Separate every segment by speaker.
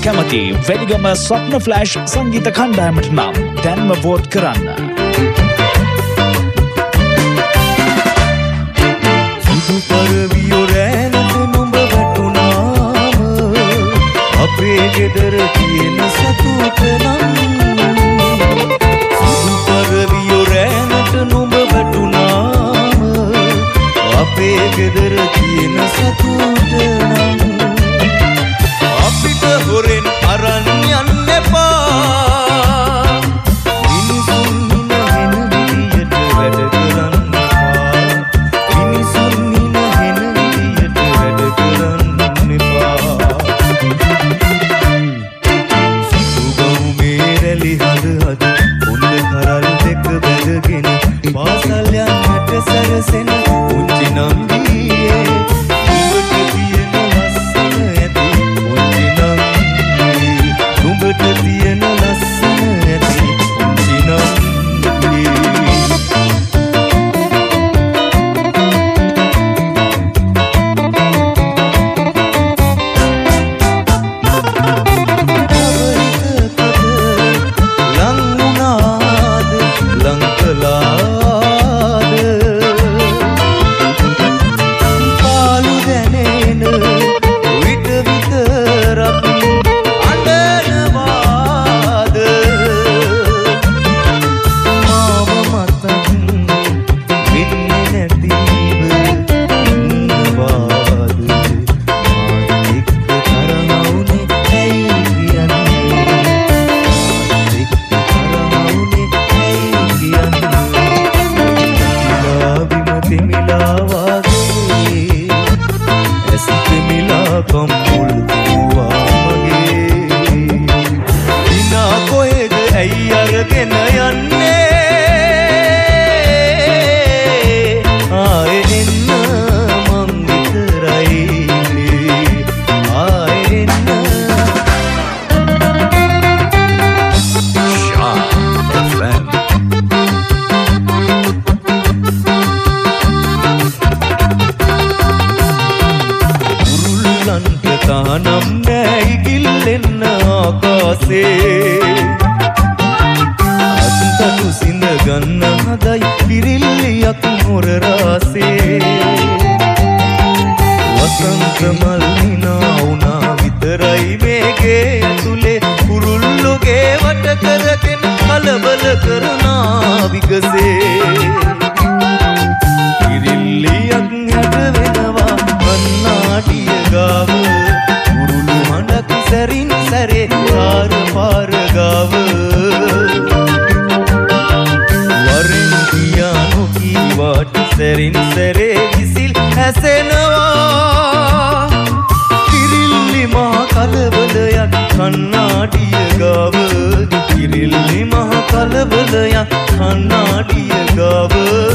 Speaker 1: කැමති වෙලිගම ස්වප්න ෆ්ලෑෂ් සංගීත කණ්ඩායමට නම් දැන්ම වෝට් කරන්න.
Speaker 2: සුදු පරවියෝ රැනට නුඹ වැටුනාම අපේ ගෙදර තියෙන සතුට නම් සුදු පරවියෝ රැනට නුඹ වැටුනාම අපේ ගෙදර තියෙන සතුට නම් අපිට හොරෙන් අරන් යන්න එපා මිනිසුන් හිනහෙන විදියට වැඩ කරන්න එපා මිනිසුන් හිනහෙන විදියට වැඩ කරන්න එපා සිතුගවුමේ රැලි හද හොඳ කරල් දෙක බැඳගෙන පාසල් යන්නට සැරසෙන පුංචි නම්බියේ නුඹට තියෙන ලස්සන ඇති පුංචි නම්බියේ නුඹට තියෙන ලස්සන ඇති පුංචි නම්බියේ ලං වුණාද ලං කළාද පාලු දැනෙන විට විතරක් අඬනවාද මාව මතක් වෙන්නේ නැතිව ඉන්නවාද මාත් එක්ක තරහවුනේ ඇයි කියන්නේ මාත් එක්ක තරහවුනේ ඇයි කියන්නේ තිමිලා වගේ ඇස් තිමිලා කම්පුල් දුවා මගේ දිනා කොහෙද ඇයි අරගෙන යන්නේ ආයෙ එන්න මං විතරයි ආයෙ එන්න උරුල්ලන්ට තහනම් නෑ ඉගිල්ලෙන්න ආකාසේ අත්තටු සිඳ ගන්න හදයි පිරිල්ලියක් මොර රාසේ වසන්ත මල් හිනා වුණා විතරයි මේගේ ඇතුලේ කුරුල්ලෝගේ වට කරගෙන කලබල කරනා විගසේ පිරිල්ලියක් හැඩ වෙනවා කන්නාඩිය ගාව කුරුළු හඬක් සැරින් සැරේ පාර පාර ගාව වරින් පියානෝ කීවාට සැරින් සැරේ විසිල් හැසෙනවා පිරිල්ලි මහ කලබලයක් කන්නාඩිය ගාව පිරිල්ලි මහ කලබලයක් කන්නාඩිය ගාව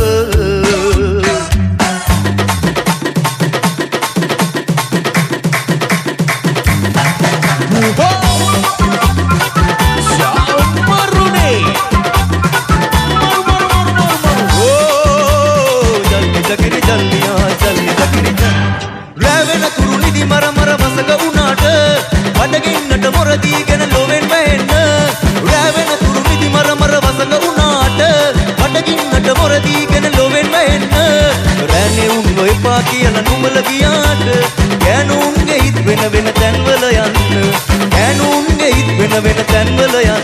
Speaker 2: රැවෙන කුරුනිදි මර මර වසක වුණාට බඩගින්නට මොරදීගෙන ලොවෙන් වැහෙන්න රැවෙන කුරුනිදි මර මර වසක වුණාට බඩගින්නට මොරදීගෙන ලොවෙන් වැහෙන්න රැනේ උන්ව එපා කියලා නුඹල ගියාට ගෑනුන්ගේ හිත් වෙන වෙන තැන්වල යන්න ගෑනුන්ගේ හිත් වෙන වෙන තැන්වල යන්න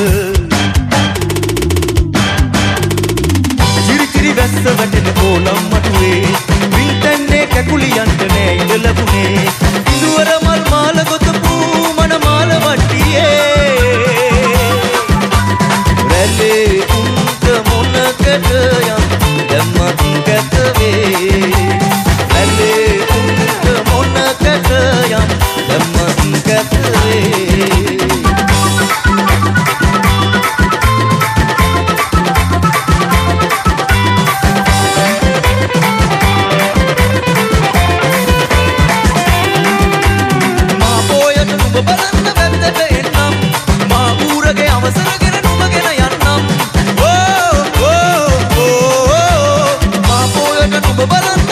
Speaker 2: චිරි වැස්ස වැටෙන කොලම් මටුවේ විල්තන්නේ කැකුලියන්ට නෑ ඉඳ ලැබුණේ ඉඳුවර මල් මාල ගොතපු මන මාල වට්ටියේ රැළේ උන්ට මොනකට යම් දැම්මත් කැතවේ රැළේ උන්ට මොනකට යම් දැම්මත් කැතවේ
Speaker 3: ඔබ බලන්න